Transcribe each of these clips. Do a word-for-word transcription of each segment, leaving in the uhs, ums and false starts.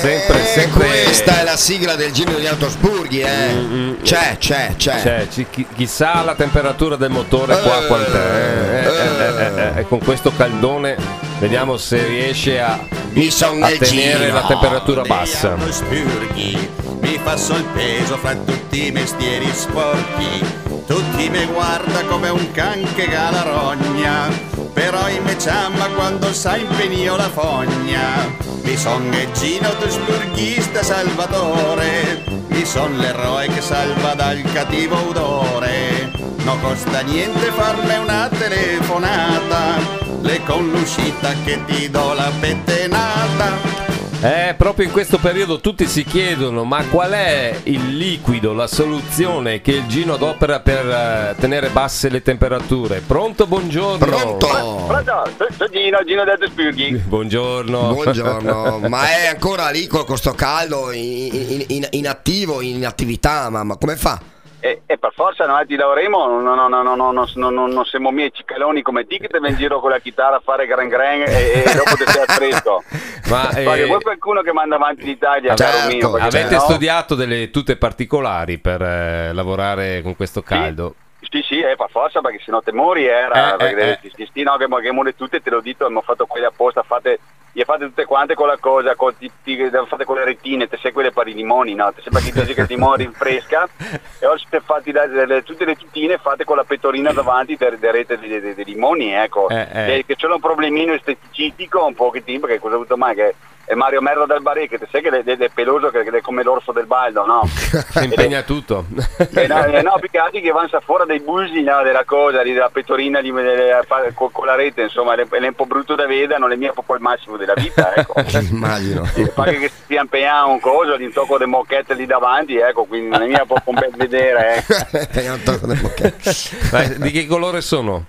sempre, eh, sempre... Questa è la sigla del Giro degli Autospurghi, eh. Mm-hmm. C'è, c'è, c'è. C'è, ci, chi, chissà la temperatura del motore qua eh, quant'è. Eh, eh, eh, eh, eh, con questo caldone vediamo se riesce a, a tenere la temperatura bassa. Mi passo il peso fra tutti i mestieri sporchi. Tutti mi guarda come un can che ha la rogna, però in me ciamma quando sa impegnio la fogna. Mi son Gino spurghista salvatore, mi son l'eroe che salva dal cattivo odore. Non costa niente farmi una telefonata, le con l'uscita che ti do la pettenata. Eh, proprio in questo periodo tutti si chiedono: ma qual è il liquido, la soluzione che il Gino adopera per uh, tenere basse le temperature? Pronto, buongiorno. Pronto. Pronto, sono Gino, Gino del Spurghi. Buongiorno. Buongiorno. Ma è ancora lì con questo caldo, in, in, in attivo, in attività, ma, ma come fa? E, e per forza noi ti lavoreremo, non, non, non, non, non, non, non, non siamo miei cicaloni come te che te vai in giro con la chitarra a fare gran gran e, e dopo te sei fresco. Ma eh, vuoi qualcuno che manda avanti l'Italia, certo, caro mio? Avete no? studiato delle tute particolari per eh, lavorare con questo caldo? Sì, sì, sì, eh, per forza, perché sennò te mori era, eh, perché eh, sì, sì, no, che, che muore tutte, te lo dico, abbiamo fatto quelli apposta, fate... Gli fate tutte quante con la cosa, con, ti, ti, fate con le retine, te sai quelle per i limoni, no? Te sembra che dici che il limone rinfresca e ora siete fatti da, le, le, tutte le tutine fatte con la pettorina davanti darete dei, dei, dei limoni, ecco. Eh, eh. Che, che c'è un problemino estetico un pochettino, perché cosa ho avuto mai che è Mario Merda del Barè, che te sai che è, è, è peloso, che è come l'orso del baldo, no? Si impegna è, tutto. E no, e no, piccati che vanno fuori dai busi, no, della cosa, della pettorina di, della, con, con la rete, insomma, è, è un po' brutto da vedere, non è mia proprio il massimo della vita, ecco. Immagino. Fa che si stia impegnando un coso, di un tocco di mocchette lì davanti, ecco, quindi non è mia proprio un bel vedere, eh. un tocco di mocchette. Dai, di che colore sono?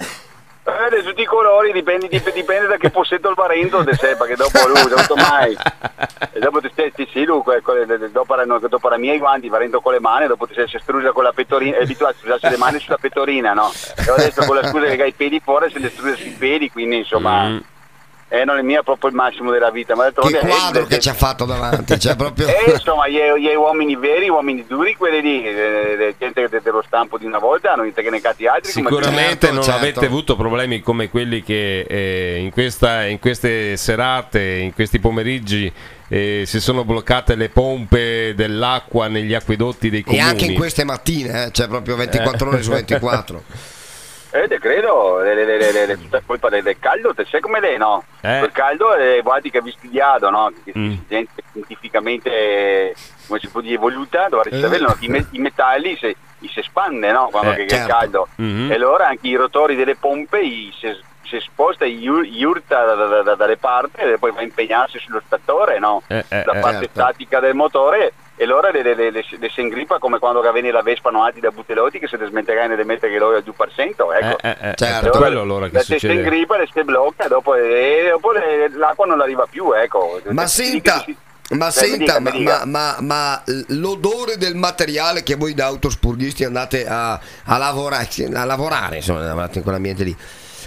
Eh, di tutti i colori, dipende, dipende da che possetto il varento te sei, perché dopo lui, dopo mai. E dopo ti stai, sì, lui, dopo, dopo la mia i guanti, varento con le mani, dopo ti sei strusa con la pettorina, è abituato a strusarsi le mani sulla pettorina, no? E adesso con la scusa che hai i peli fuori, se le strusa sui peli, quindi insomma... Mm. Eh, non è mia proprio il massimo della vita, ma che quadro eh, che ci ha fatto davanti, cioè proprio... eh, insomma, gli, gli uomini veri, uomini duri, quelli lì, eh, gente dello stampo di una volta, hanno integrati altri. Sicuramente certo, non certo. avete avuto problemi come quelli che eh, in, questa, in queste serate, in questi pomeriggi eh, si sono bloccate le pompe dell'acqua negli acquedotti dei comuni. E anche in queste mattine, eh, cioè proprio ventiquattro ore su ventiquattro. Eh, te credo, le, le, le, le, le, tutta colpa del, del caldo, te sai come lei, no? Eh. Il caldo è guardi che vi studiato, no? Che mm. gente scientificamente, come si può dire, evoluta, dovrà eh. sapere, no? I, me, i metalli si, si espande, no? Quando eh, che, certo. È caldo. Mm-hmm. E allora anche i rotori delle pompe i, si, si sposta, gli urta da, da, da, dalle parti e poi va a impegnarsi sullo statore, no? Eh, eh, la parte certo. statica del motore. E allora le, le, le, le, le si ingrippa come quando viene la Vespa noati da Butelotti che si desmenterà nelle mette che loro al due per cento, ecco. Eh, eh, eh, certo. È quello allora che la succede. Si ingrippa, le si blocca dopo, e dopo le, l'acqua non arriva più, ecco. Ma si senta, si, ma, eh, senta mi dica, ma, mi ma, ma, ma l'odore del materiale che voi da autospurghisti andate a, a lavorare, a lavorare, insomma, in quell'ambiente lì,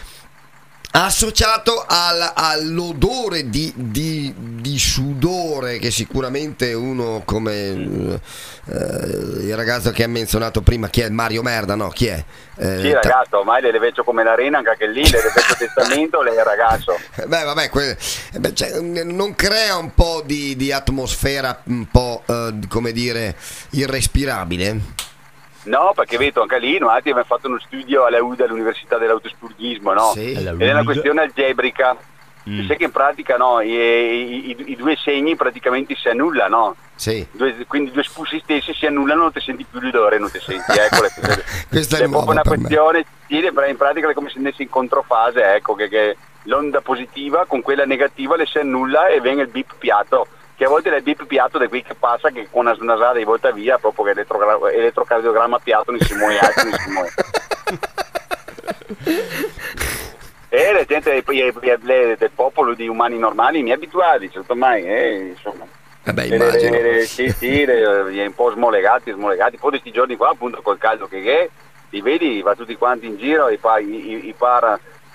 associato al, all'odore di, di, di sudore che sicuramente uno come eh, il ragazzo che ha menzionato prima, chi è? Mario Merda, no? Chi è? Eh, sì ragazzo, ormai le vedo come l'arena, anche lì le vedo testamento, lei è ragazzo. Beh vabbè, que- beh, cioè, non crea un po' di, di atmosfera un po' eh, come dire irrespirabile? No, perché vedo anche lì, noi abbiamo fatto uno studio alla U D A, all'Università dell'autospurgismo, no? Sì. Ed è una questione algebrica. Mm. Sai che in pratica no, i, i, i, i due segni praticamente si annullano, no? Sì. Due, quindi i due spussi stessi si annullano, non ti senti più l'odore, non ti senti, ecco. Questa è, è proprio una questione, in pratica è come se andessi in controfase, ecco, che, che l'onda positiva con quella negativa le si annulla e viene il bip piatto. Che a volte è bip piatto da qui che passa, che con una snasata di volta via, proprio che elettrogra- elettrocardiogramma piatto non si muove altro, non si muove. E la gente del popolo di umani normali mi abituati, certo mai, eh, insomma. Vabbè, immagino. Le, le, sì, sì, le, un po' smolegati, smolegati. Poi questi giorni qua, appunto, col caldo che è, li vedi, va tutti quanti in giro, i, pa, i, i, i para...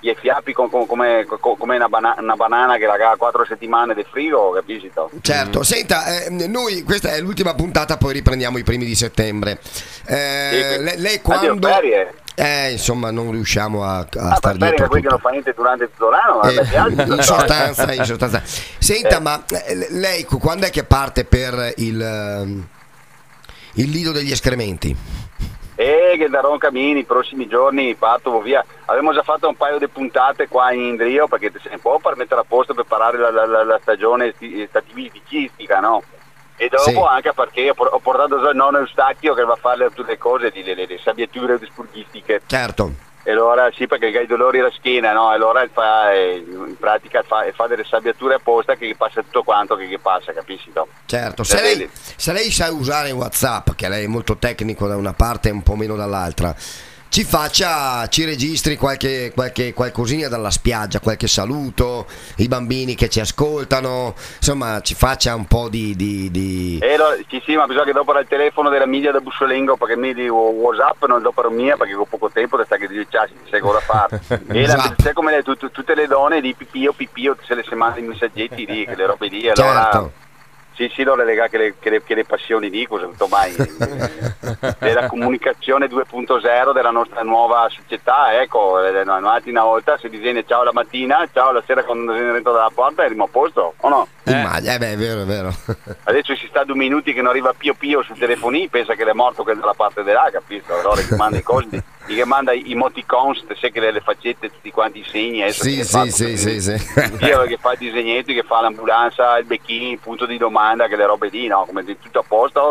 gli fiappi con, con, come, con, come una, bana- una banana che la ha quattro settimane del frigo, capisci? Certo, mm. senta, eh, noi questa è l'ultima puntata, poi riprendiamo i primi di settembre. Eh, sì, lei, lei quando... ferie. Eh, insomma, non riusciamo a, a ah, star dietro a quelli che non fa niente durante tutto l'anno, ma eh, in sostanza, in sostanza. Senta, eh. ma lei quando è che parte per il, il lido degli escrementi? E che darò un cammino i prossimi giorni, parto via. Abbiamo già fatto un paio di puntate qua in Drio perché se ne può per mettere a posto per preparare la, la, la, la stagione stativistica, no? E dopo sì. Anche perché ho portato già il nonno Eustachio che va a fare tutte le cose, le, le, le sabbiature spurghistiche. Certo. E allora sì, perché hai dolori alla schiena, no? E allora fa, in pratica fa, fa delle sabbiature apposta che passa tutto quanto che, che passa, capisci? No? Certo, se lei, se lei sa usare WhatsApp, che lei è molto tecnico da una parte e un po' meno dall'altra, ci faccia, ci registri qualche, qualche qualcosina dalla spiaggia, qualche saluto, i bambini che ci ascoltano, insomma ci faccia un po' di... di, di... Eh, lo, sì sì, ma bisogna che dopo il telefono della miglia da Bussolengo perché mi di WhatsApp non do per mia perché con poco tempo sta che dice ah, sai cosa fare. E la, sai come le, tu, tu, tutte le donne di pipio pipio se le si mandano i messaggetti lì, che le robe lì, allora... Certo. Sì, sì, non le lega che le, che le, che le passioni di cosa mai della comunicazione due punto zero della nostra nuova società, ecco, noi una volta si disegna ciao la mattina, ciao la sera quando si dentro dalla porta e arriviamo a posto, o no? Eh, eh beh, è vero, è vero. Adesso si sta due minuti che non arriva Pio Pio sul telefonino, pensa che è morto quello dalla parte dell'A, capito? Allora che manda i costi, che manda i emoticons, sai che le faccette, tutti quanti i segni, eh, sì, sì, sì, sì, sì. Io che fa i disegnetti, che fa l'ambulanza, il becchino, il punto di domanda, che le robe lì, no? Come tutto a posto.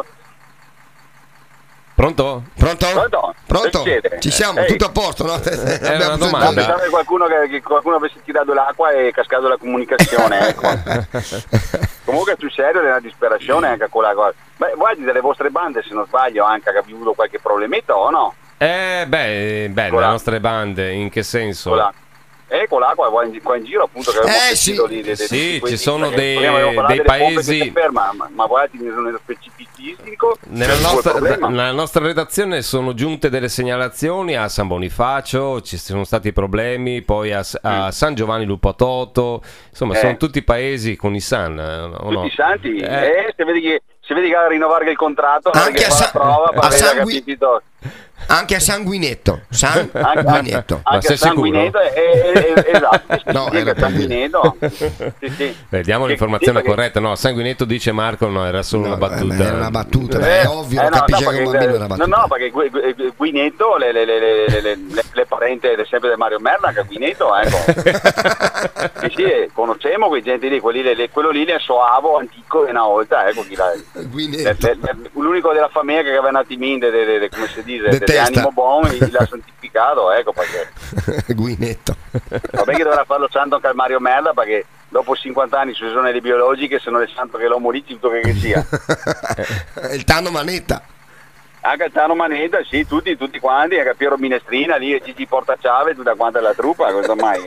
Pronto? Pronto? Pronto? Pronto? Ci siamo, Ehi. tutto a posto, no? È una domanda. Pensavo che qualcuno, che, che qualcuno avesse tirato l'acqua e cascato la comunicazione, ecco. Comunque sul serio è una disperazione anche con la cosa. Beh, guardi delle vostre bande, se non sbaglio, anche che ha avuto qualche problemetto o no? Eh, beh, beh le nostre bande, in che senso? Con la... Eh, con l'acqua qua in, qua in giro appunto che eh, sì, di, di, sì di, di ci sono dei, dei paesi ferma, ma, ma guardate nello specifico nella nostra, nella nostra redazione sono giunte delle segnalazioni a San Bonifacio, ci sono stati problemi, poi a, a San Giovanni Lupatoto, insomma eh. sono tutti paesi con i San, o tutti no? i santi, eh. Eh, se vedi che se vedi che ha rinnovare il contratto anche a, Sa- prova, a Sangui- anche a Sanguinetto Sanguinetto anche, anche a Sanguinetto è, è, è, esatto no, sì, era Sanguinetto sì, sì. Vediamo l'informazione sì, corretta. No, Sanguinetto dice Marco, no, era solo no, una battuta. Era una battuta, beh, è ovvio, eh, no, capisce no, che un bambino era battuta. No, no, perché Guinetto, le, le, le, le, le, le, le parente sempre di Mario Merla, che Guinetto, ecco. Sì, sì, conosciamo quei gente lì, quelli, le, quello lì è soavo antico e una volta, ecco chi la, le, le, le, l'unico della famiglia che aveva un attimino, de, de, de, come si dice, di animo buono, l'ha santificato, ecco perché. Guinetto. Vabbè che dovrà farlo santo anche al Mario Merla perché dopo cinquanta anni su zone biologiche se non è santo che l'uomo lì tutto che, che sia. Il Tano Manetta. Anche il Tano Manetta, sì, tutti, tutti quanti, anche Piero Minestrina lì, Gigi Portaciave, tutta quanta la truppa, questo mai.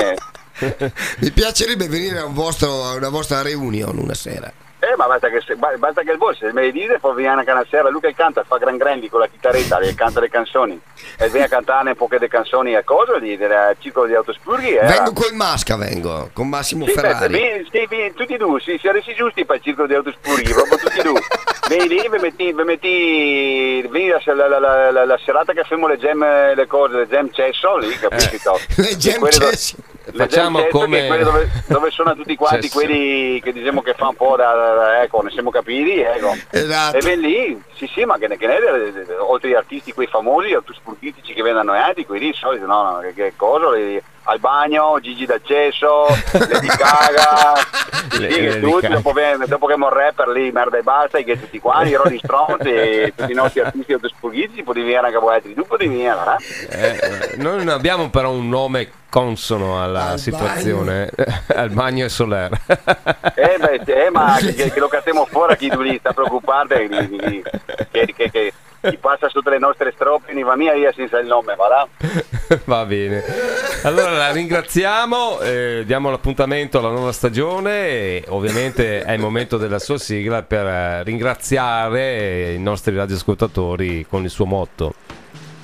Mi piacerebbe venire a, un vostro, a una vostra reunion una sera. Eh, ma basta che, basta che il voi se me le dite, poi viene anche una sera, lui che canta, fa gran grandi con la chitarretta, che canta le canzoni, e viene a cantare un po' di canzoni a cosa, lì, del circolo di Autospurghi. Eh. Vengo col Masca, vengo, con Massimo sì, Ferrari. Beh, sì, sì, tutti e due, sì, siete giusti per il circolo di Autospurghi, proprio tutti e due. Vieni lì, vi metti, vi metti, vieni la, la, la, la, la serata che facciamo le gem, le cose, le gem cesso, lì, capisci? Eh. Le gem cesso. Facciamo come dove, dove sono tutti quanti cesso. Quelli che diciamo che fa un po' da, da ecco, ne siamo capiti, ecco. Esatto. E ven lì, sì sì, ma che ne, che ne oltre agli artisti quei famosi, autospurtistici che vengono noi, quelli soliti, no, no, che, che cosa, le, al bagno, Gigi d'accesso, Lady Gaga, le, sì, che tutti, dopo, dopo che è un rapper lì, merda e basta, che tutti quanti, i Rolling Stones e tutti i nostri artisti autospurtistici, potevi venire anche voi altri, tu potevi venire, eh? eh? Noi non abbiamo però un nome consono alla al situazione bagno. Al bagno e Soler eh, beh, eh ma che, che lo cattiamo fuori chi tu lì sta preoccupato che, che, che, che chi passa sotto le nostre strofe ne va via via senza il nome, va là? Va bene, allora la ringraziamo, eh, diamo l'appuntamento alla nuova stagione e ovviamente è il momento della sua sigla per ringraziare i nostri radioascoltatori con il suo motto.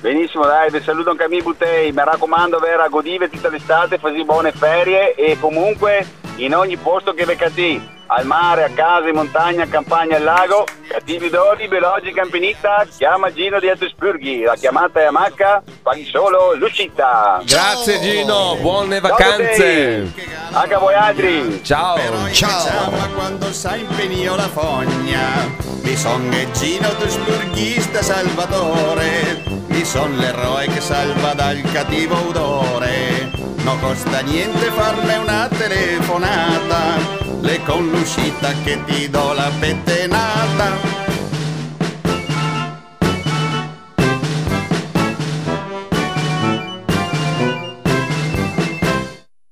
Benissimo, dai, vi saluto anche a me Butei, mi raccomando, vera, godive tutta l'estate, fasi buone ferie e comunque in ogni posto che beccati, al mare, a casa, in montagna, a campagna, al lago, cattivi doni, veloci, campinita, chiama Gino di Altospurghi, la chiamata è a Macca, paghi solo l'uscita. Grazie Gino, buone vacanze. Anche a voi altri. Ciao. Ciao. Quando sai impegnio la fogna, mi son che Gino Altospurghista salvatore, mi son l'eroe che salva dal cattivo odore. Non costa niente farle una telefonata, le con l'uscita che ti do la pettenata.